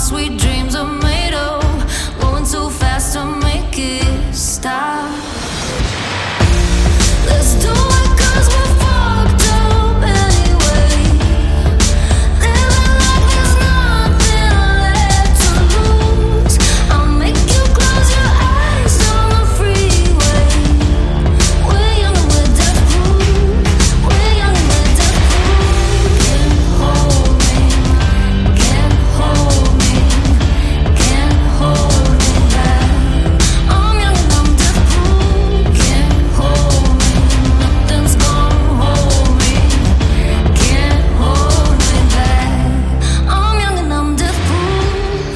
sweet dreams are made of. Going too fast to make it stop. Let's do it 'cause we're fucked up anyway. Living like there's nothing left to lose. I'll make you close your eyes on the freeway. We're young and we're death-proof. We're young and we're death-proof. Can't hold me, can't hold me, can't hold me back. I'm young and I'm death-proof. Can't hold me, nothing's gonna hold me. Can't hold me back. I'm young and I'm death-proof.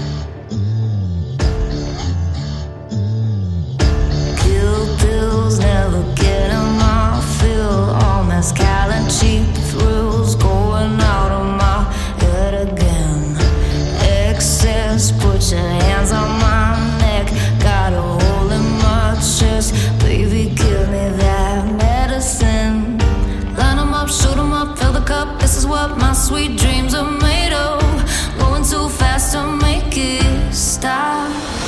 Kill pills, never get 'em off. Feel all mezcal and cheap thrills going out of my head again. Excess, put your hands on my neck. Got a hole in my chest. Baby, give me that medicine. Line 'em up, shoot 'em up, fill the cup. This is what my sweet dreams are made of. Going too fast to make it stop.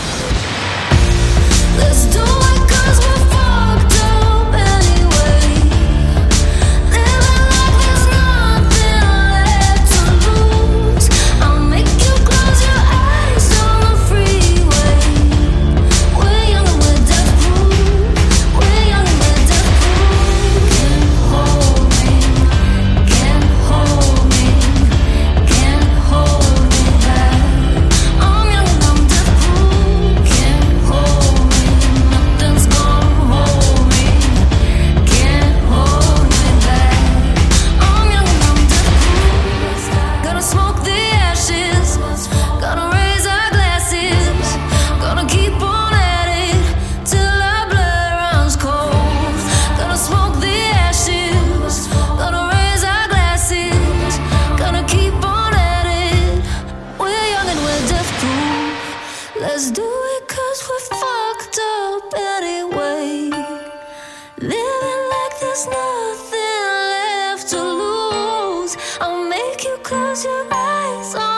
Let's do it 'cause we're fucked up anyway. Living like there's nothing left to lose. I'll make you close your eyes on the freeway. We're young and we're death-proof. We're young and we're death-proof. Can't hold me, can't hold me, can't hold me back. I'm young and I'm death-proof. Can't hold me, nothing's gonna hold me. Can't hold me back. I'm young and I'm death-proof. Gonna smoke the ashes, gonna raise our glasses, gonna keep on at it till our blood runs cold. Gonna smoke the ashes, gonna raise our glasses, gonna keep on at it. We're young and we're death-proof. Let's do it 'cause we're fucked up anyway. Living like there's nothing left to lose. I'll make you close your eyes on